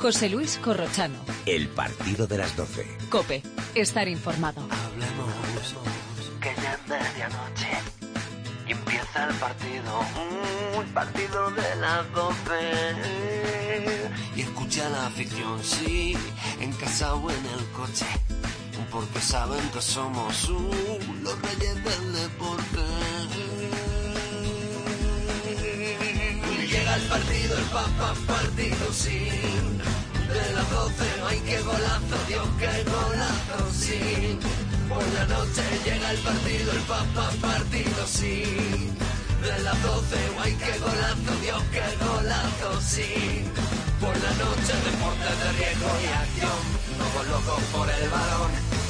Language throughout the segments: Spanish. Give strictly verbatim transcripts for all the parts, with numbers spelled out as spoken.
José Luis Corrochano. El partido de las doce. COPE. Estar informado. Hablemos, que ya es medianoche y empieza el partido, uh, el partido de las doce. Y escucha la afición, sí, en casa o en el coche, porque saben que somos uh, los reyes del deporte. Llega el partido, el papá partido, sí. De las doce, ay qué golazo, Dios qué golazo, sí. Por la noche llega el partido, el papá partido, sí. De las doce, ay qué golazo, Dios qué golazo, sí. Por la noche deportes de riesgo y acción, todos locos por el balón.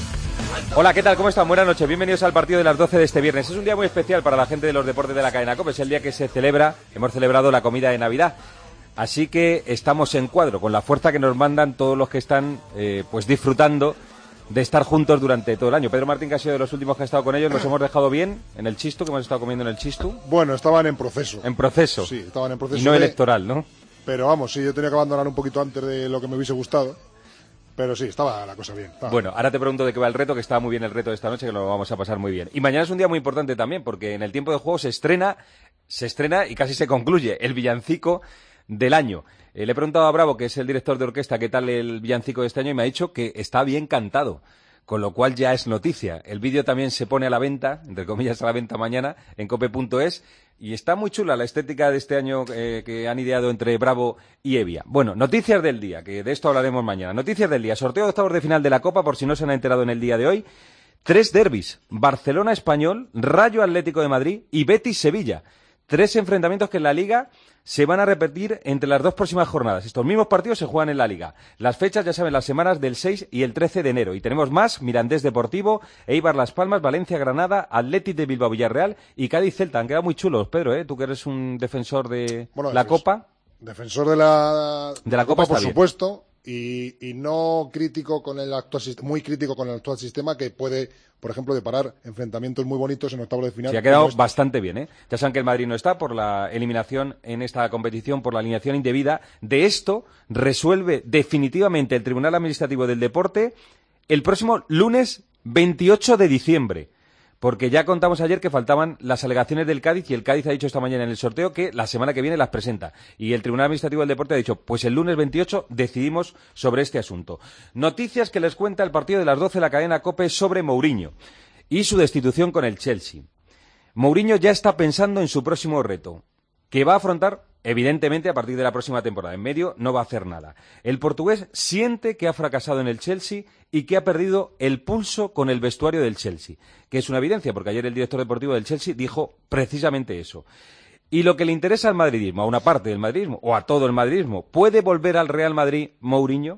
Hola, ¿qué tal? ¿Cómo están? Buenas noches, bienvenidos al partido de las doce de este viernes. Es un día muy especial para la gente de los deportes de la cadena COPE, es el día que se celebra, hemos celebrado la comida de Navidad. Así que estamos en cuadro, con la fuerza que nos mandan todos los que están eh, pues disfrutando de estar juntos durante todo el año. Pedro Martín, que ha sido de los últimos que ha estado con ellos, nos hemos dejado bien en el Chistu, que hemos estado comiendo en el Chistu. Bueno, estaban en proceso. En proceso. Sí, estaban en proceso. Y no de... electoral, ¿no? Pero vamos, sí, yo tenía que abandonar un poquito antes de lo que me hubiese gustado. Pero sí, estaba la cosa bien. Bueno, ahora te pregunto de qué va el reto, que está muy bien el reto de esta noche, que lo vamos a pasar muy bien. Y mañana es un día muy importante también, porque en el tiempo de juego se estrena, se estrena y casi se concluye el villancico del año. Eh, le he preguntado a Bravo, que es el director de orquesta, qué tal el villancico de este año, y me ha dicho que está bien cantado, con lo cual ya es noticia. El vídeo también se pone a la venta, entre comillas a la venta mañana, en cope punto es, y está muy chula la estética de este año eh, que han ideado entre Bravo y Evia. Bueno, noticias del día, que de esto hablaremos mañana. Noticias del día, sorteo de octavos de final de la Copa, por si no se han enterado en el día de hoy. Tres derbis, Barcelona-Español, Rayo Atlético de Madrid y Betis-Sevilla. Tres enfrentamientos que en la Liga se van a repetir entre las dos próximas jornadas. Estos mismos partidos se juegan en la Liga. Las fechas, ya saben, las semanas del seis y el trece de enero. Y tenemos más: Mirandés Deportivo, Eibar Las Palmas, Valencia Granada, Athletic de Bilbao Villarreal y Cádiz Celta. Han quedado muy chulos, Pedro, ¿eh? Tú que eres un defensor de bueno, la defens- Copa. Defensor de la, de la Copa, Copa por bien. supuesto. Y, y no crítico con el actual sistema, muy crítico con el actual sistema, que puede, por ejemplo, deparar enfrentamientos muy bonitos en octavos de final. Se ha quedado bastante bien, ¿eh? Ya saben que el Madrid no está por la eliminación en esta competición, por la alineación indebida. De esto resuelve definitivamente el Tribunal Administrativo del Deporte el próximo lunes veintiocho de diciembre. Porque ya contamos ayer que faltaban las alegaciones del Cádiz y el Cádiz ha dicho esta mañana en el sorteo que la semana que viene las presenta. Y el Tribunal Administrativo del Deporte ha dicho, pues el lunes veintiocho decidimos sobre este asunto. Noticias que les cuenta el partido de las doce de la cadena COPE sobre Mourinho y su destitución con el Chelsea. Mourinho ya está pensando en su próximo reto, que va a afrontar, evidentemente, a partir de la próxima temporada. En medio no va a hacer nada. El portugués siente que ha fracasado en el Chelsea y que ha perdido el pulso con el vestuario del Chelsea, que es una evidencia, porque ayer el director deportivo del Chelsea dijo precisamente eso. Y lo que le interesa al madridismo, a una parte del madridismo, o a todo el madridismo, ¿puede volver al Real Madrid Mourinho?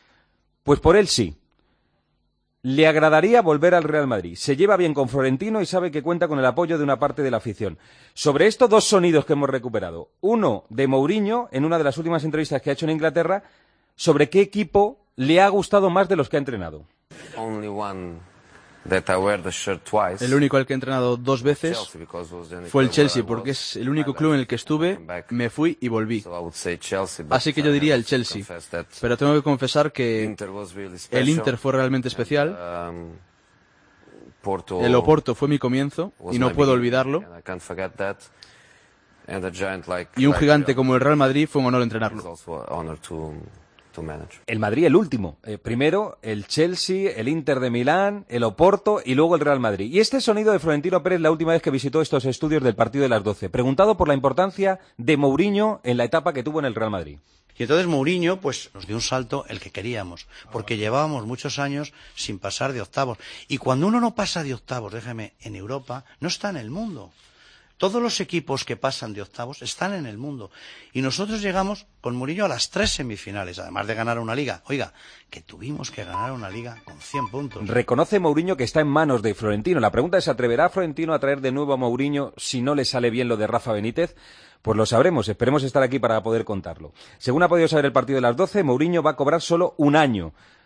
Pues por él sí. Le agradaría volver al Real Madrid. Se lleva bien con Florentino y sabe que cuenta con el apoyo de una parte de la afición. Sobre esto, dos sonidos que hemos recuperado. Uno de Mourinho, en una de las últimas entrevistas que ha hecho en Inglaterra, sobre qué equipo le ha gustado más de los que ha entrenado. Only one that I wear the shirt twice. El único al que he entrenado dos veces fue el Chelsea, porque es el único club en el que estuve, me fui y volví. Así que yo diría el Chelsea, pero tengo que confesar que el Inter fue realmente especial, el Oporto fue mi comienzo y no puedo olvidarlo, y un gigante como el Real Madrid fue un honor entrenarlo. El Madrid el último, eh, primero el Chelsea, el Inter de Milán, el Oporto y luego el Real Madrid. Y este sonido de Florentino Pérez la última vez que visitó estos estudios del partido de las doce, preguntado por la importancia de Mourinho en la etapa que tuvo en el Real Madrid. Y entonces Mourinho pues nos dio un salto el que queríamos, porque llevábamos muchos años sin pasar de octavos. Y cuando uno no pasa de octavos, déjeme, en Europa, no está en el mundo. Todos los equipos que pasan de octavos están en el mundo. Y nosotros llegamos con Mourinho a las tres semifinales, además de ganar una liga. Oiga, que tuvimos que ganar una liga con cien puntos. Reconoce Mourinho que está en manos de Florentino. La pregunta es, ¿se atreverá Florentino a traer de nuevo a Mourinho si no le sale bien lo de Rafa Benítez? Pues lo sabremos, esperemos estar aquí para poder contarlo. Según ha podido saber el partido de las doce, Mourinho va a cobrar solo un año.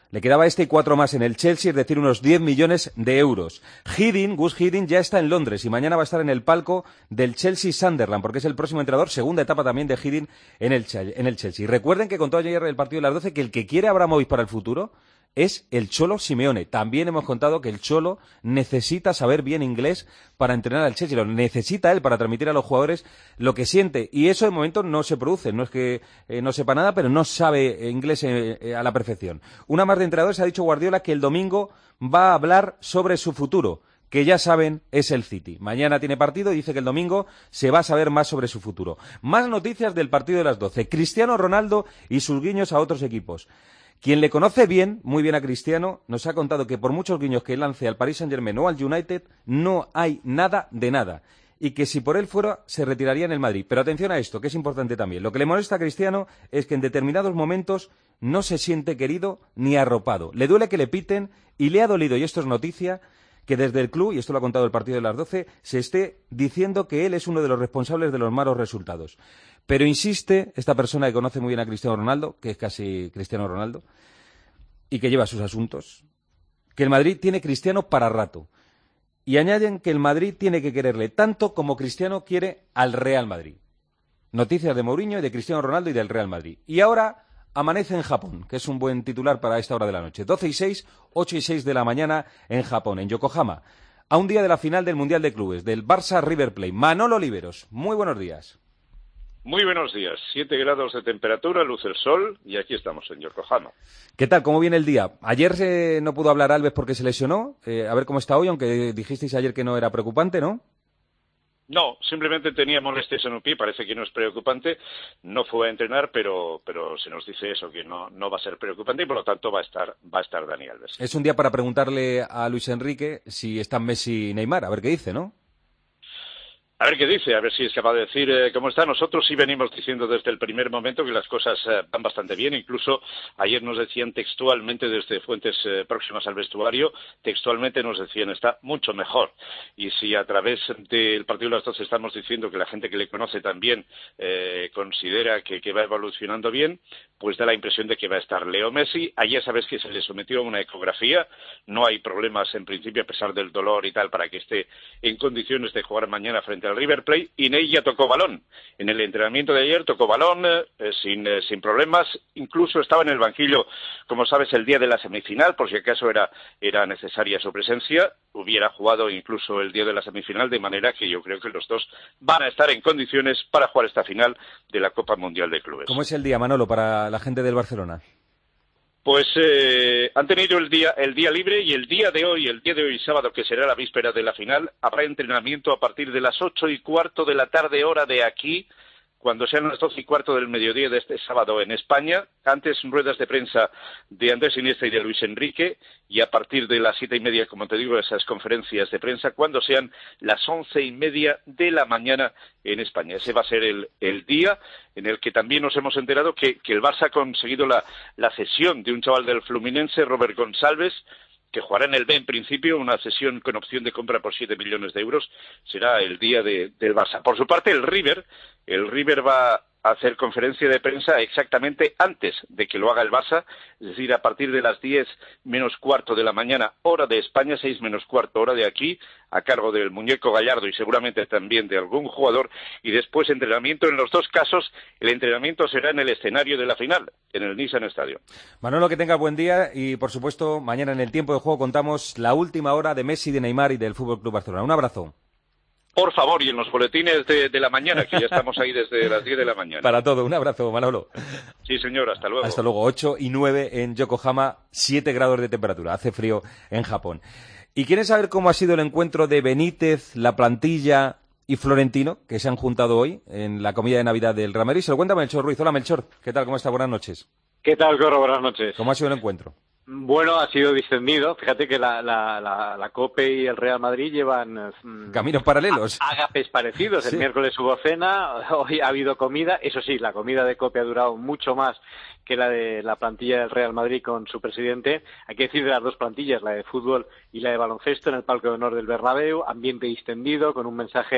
Le quedaba este y cuatro más en el Chelsea, es decir, unos diez millones de euros. Hiddink, Gus Hiddink, ya está en Londres y mañana va a estar en el palco del Chelsea Sunderland, porque es el próximo entrenador, segunda etapa también de Hiddink en el, en el Chelsea. Y recuerden que contó ayer el partido de las doce que el que quiere a Abramovich para el futuro es el Cholo Simeone. También hemos contado que el Cholo necesita saber bien inglés para entrenar al Chelsea, lo necesita él para transmitir a los jugadores lo que siente, y eso de momento no se produce. No es que eh, no sepa nada, pero no sabe inglés eh, eh, a la perfección. Una más de entrenadores ha dicho Guardiola que el domingo va a hablar sobre su futuro, que ya saben es el City. Mañana tiene partido y dice que el domingo se va a saber más sobre su futuro. Más noticias del partido de las doce. Cristiano Ronaldo y sus guiños a otros equipos. Quien le conoce bien, muy bien a Cristiano, nos ha contado que por muchos guiños que lance al Paris Saint-Germain o al United, no hay nada de nada. Y que si por él fuera, se retiraría en el Madrid. Pero atención a esto, que es importante también. Lo que le molesta a Cristiano es que en determinados momentos no se siente querido ni arropado. Le duele que le piten y le ha dolido, y esto es noticia, que desde el club, y esto lo ha contado el partido de las doce, se esté diciendo que él es uno de los responsables de los malos resultados. Pero insiste esta persona que conoce muy bien a Cristiano Ronaldo, que es casi Cristiano Ronaldo, y que lleva sus asuntos, que el Madrid tiene Cristiano para rato. Y añaden que el Madrid tiene que quererle tanto como Cristiano quiere al Real Madrid. Noticias de Mourinho y de Cristiano Ronaldo y del Real Madrid. Y ahora amanece en Japón, que es un buen titular para esta hora de la noche. doce y seis, ocho y seis de la mañana en Japón, en Yokohama. A un día de la final del Mundial de Clubes, del Barça River Plate. Manolo Oliveros, muy buenos días. Muy buenos días. Siete grados de temperatura, luce el sol y aquí estamos en Yokohama. ¿Qué tal? ¿Cómo viene el día? Ayer eh, no pudo hablar Alves porque se lesionó. Eh, a ver cómo está hoy, aunque dijisteis ayer que no era preocupante, ¿no? No, simplemente tenía molestias en un pie, parece que no es preocupante. No fue a entrenar, pero pero se nos dice eso, que no no va a ser preocupante y por lo tanto va a estar va a estar Dani Alves. Es un día para preguntarle a Luis Enrique si están Messi y Neymar, a ver qué dice, ¿no? A ver qué dice, a ver si es capaz de decir eh, cómo está. Nosotros sí venimos diciendo desde el primer momento que las cosas eh, van bastante bien. Incluso ayer nos decían textualmente desde fuentes eh, próximas al vestuario, textualmente nos decían está mucho mejor. Y si a través del partido de las doce estamos diciendo que la gente que le conoce también eh, considera que, que va evolucionando bien, pues da la impresión de que va a estar Leo Messi. Ayer sabes que se le sometió a una ecografía. No hay problemas en principio a pesar del dolor y tal para que esté en condiciones de jugar mañana frente al River Plate, y Ney ya tocó balón. En el entrenamiento de ayer tocó balón eh, sin, eh, sin problemas, incluso estaba en el banquillo, como sabes, el día de la semifinal, por si acaso era, era necesaria su presencia, hubiera jugado incluso el día de la semifinal, de manera que yo creo que los dos van a estar en condiciones para jugar esta final de la Copa Mundial de Clubes. ¿Cómo es el día, Manolo, para la gente del Barcelona? Pues eh, han tenido el día el día libre y el día de hoy, el día de hoy sábado, que será la víspera de la final, habrá entrenamiento a partir de las ocho y cuarto de la tarde, hora de aquí, cuando sean las doce y cuarto del mediodía de este sábado en España. Antes ruedas de prensa de Andrés Iniesta y de Luis Enrique, y a partir de las siete y media, como te digo, esas conferencias de prensa, cuando sean las once y media de la mañana en España. Ese va a ser el, el día en el que también nos hemos enterado que, que el Barça ha conseguido la, la cesión de un chaval del Fluminense, Robert Gonçalves, que jugará en el B en principio, una cesión con opción de compra por siete millones de euros. Será el día de, del Barça. Por su parte, el River, el River va a hacer conferencia de prensa exactamente antes de que lo haga el Barça, es decir, a partir de las diez menos cuarto de la mañana, hora de España, seis menos cuarto, hora de aquí, a cargo del muñeco Gallardo y seguramente también de algún jugador, y después entrenamiento. En los dos casos, el entrenamiento será en el escenario de la final, en el Nissan Stadium. Manolo, que tenga buen día y, por supuesto, mañana en el tiempo de juego contamos la última hora de Messi, de Neymar y del F C Barcelona. Un abrazo. Por favor, y en los boletines de, de la mañana, que ya estamos ahí desde las diez de la mañana. Para todo, un abrazo, Manolo. Sí, señor, hasta luego. Hasta luego, ocho y nueve en Yokohama, siete grados de temperatura, hace frío en Japón. ¿Y quieres saber cómo ha sido el encuentro de Benítez, la plantilla y Florentino, que se han juntado hoy en la comida de Navidad del Real Madrid? Se lo cuenta Melchor Ruiz. Hola, Melchor, ¿qué tal? ¿Cómo está? Buenas noches. ¿Qué tal, Corro? Buenas noches. ¿Cómo ha sido el encuentro? Bueno, ha sido distendido. Fíjate que la, la, la, la COPE y el Real Madrid llevan mmm, caminos paralelos. Ágapes parecidos. Sí. El miércoles hubo cena, hoy ha habido comida. Eso sí, la comida de COPE ha durado mucho más que la de la plantilla del Real Madrid con su presidente. Hay que decir de las dos plantillas, la de fútbol y la de baloncesto, en el palco de honor del Bernabéu. Ambiente distendido, con un mensaje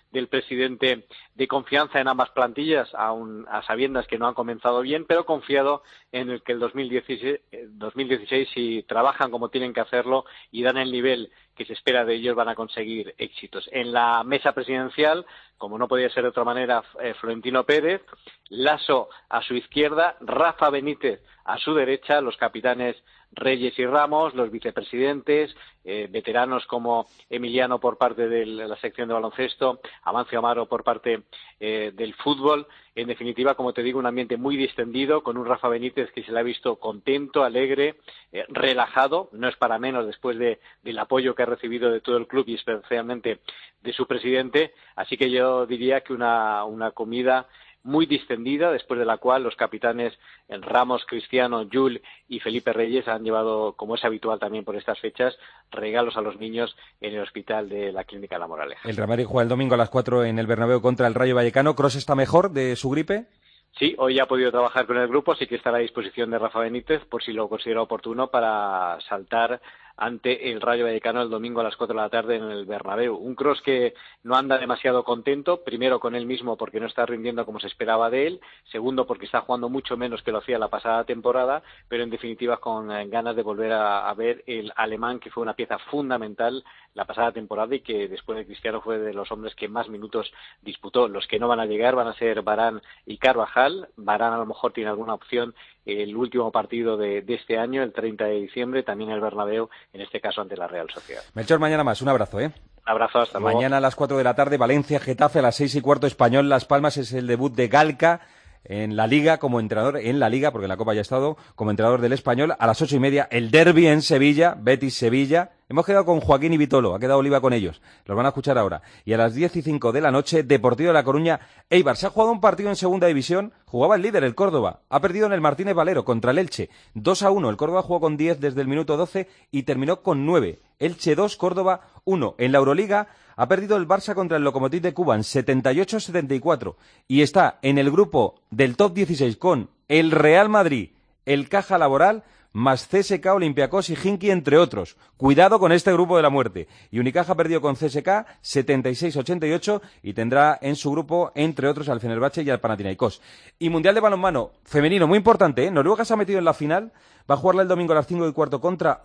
del presidente de confianza en ambas plantillas, aun a sabiendas que no han comenzado bien, pero confiado en el que el dos mil dieciséis, dos mil dieciséis, si trabajan como tienen que hacerlo y dan el nivel que se espera de ellos, van a conseguir éxitos. En la mesa presidencial, como no podía ser de otra manera, eh, Florentino Pérez, Lasso a su izquierda, Rafa Benítez a su derecha, los capitanes Reyes y Ramos, los vicepresidentes, eh, veteranos como Emiliano por parte de la sección de baloncesto, Amancio Amaro por parte eh, del fútbol. En definitiva, como te digo, un ambiente muy distendido, con un Rafa Benítez que se le ha visto contento, alegre, eh, relajado, no es para menos después de, del apoyo que ha recibido de todo el club y especialmente de su presidente. Así que yo diría que una, una comida muy distendida, después de la cual los capitanes Ramos, Cristiano, Jul y Felipe Reyes han llevado, como es habitual también por estas fechas, regalos a los niños en el hospital de la Clínica La Moraleja. El Real Madrid juega el domingo a las cuatro en el Bernabéu contra el Rayo Vallecano. ¿Kroos está mejor de su gripe? Sí, hoy ha podido trabajar con el grupo, así que estará a disposición de Rafa Benítez por si lo considera oportuno para saltar ante el Rayo Vallecano el domingo a las cuatro de la tarde en el Bernabéu. Un Kroos que no anda demasiado contento, primero con él mismo porque no está rindiendo como se esperaba de él, segundo porque está jugando mucho menos que lo hacía la pasada temporada, pero en definitiva con eh, ganas de volver a, a ver el alemán, que fue una pieza fundamental la pasada temporada y que después de Cristiano fue de los hombres que más minutos disputó. Los que no van a llegar van a ser Varane y Carvajal. Varane a lo mejor tiene alguna opción el último partido de, de este año, el treinta de diciembre, también el Bernabéu, en este caso ante la Real Sociedad. Melchor, mañana más. Un abrazo, ¿eh? Un abrazo, hasta luego. Mañana a las cuatro de la tarde, Valencia, Getafe, a las seis y cuarto, Español, Las Palmas. Es el debut de Galca en la Liga como entrenador, en la Liga, porque en la Copa ya ha estado, como entrenador del Español. A las ocho y media, el derbi en Sevilla, Betis-Sevilla. Hemos quedado con Joaquín y Vitolo, ha quedado Oliva con ellos. Los van a escuchar ahora. Y a las diez y cinco de la noche, Deportivo de La Coruña, Eibar. Se ha jugado un partido en segunda división, jugaba el líder, el Córdoba. Ha perdido en el Martínez Valero contra el Elche, dos a uno. El Córdoba jugó con diez desde el minuto doce y terminó con nueve. Elche dos, Córdoba uno. En la Euroliga ha perdido el Barça contra el Lokomotiv de Kuban, setenta y ocho a setenta y cuatro. Y está en el grupo del top dieciséis con el Real Madrid, el Caja Laboral, más C S K, Olympiacos y Hinky, entre otros. Cuidado con este grupo de la muerte. Y Unicaja ha perdido con C S K setenta y seis a ochenta y ocho y tendrá en su grupo, entre otros, al Fenerbahce y al Panathinaikos. Y Mundial de Balonmano femenino, muy importante, ¿eh? Noruega se ha metido en la final, va a jugarla el domingo a las cinco y cuarto contra